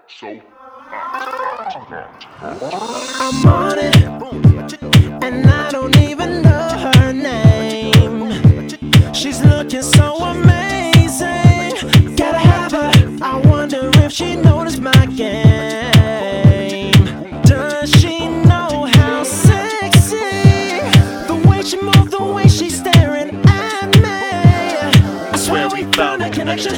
So I'm on it, and I don't even know her name. She's looking so amazing. Gotta have her. I wonder if she noticed my game. Does she know how sexy? The way she moves, the way she's staring at me. I swear we found a connection.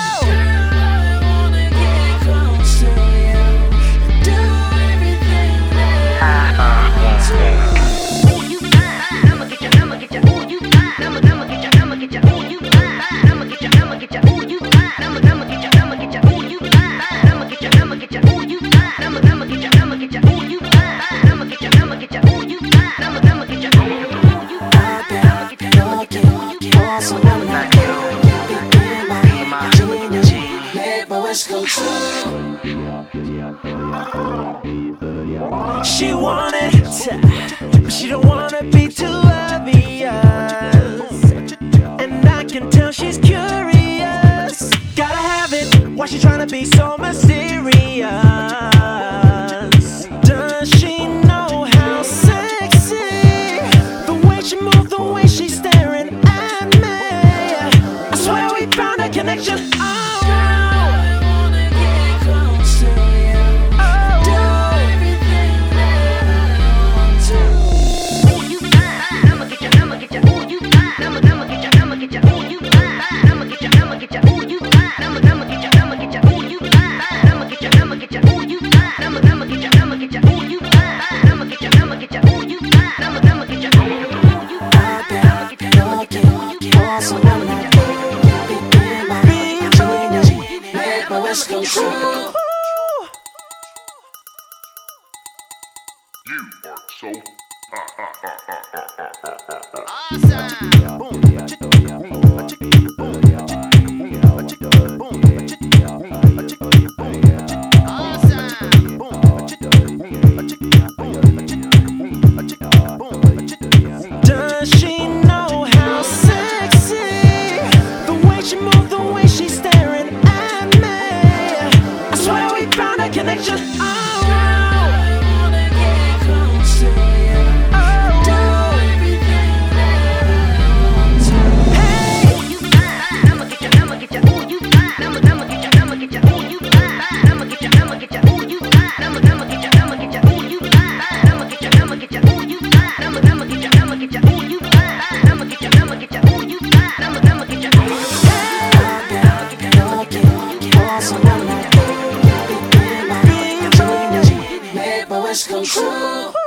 She wanted to, but she don't wanna be too obvious. And I can tell she's curious. Gotta have it, why she tryna be so mysterious? Does she know how sexy? The way she moves, the way she's staring at me. I swear we found a connection. you are so Does she know how sexy? The way she moves, the way she's staring at me. I swear we found a connection. Let's go true.